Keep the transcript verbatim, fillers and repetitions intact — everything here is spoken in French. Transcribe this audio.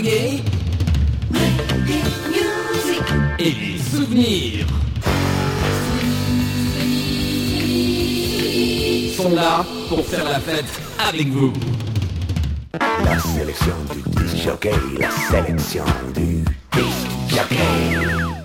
reggae et les souvenirs sont là pour faire la fête avec vous. La sélection du disc jockey, la sélection du disc jockey.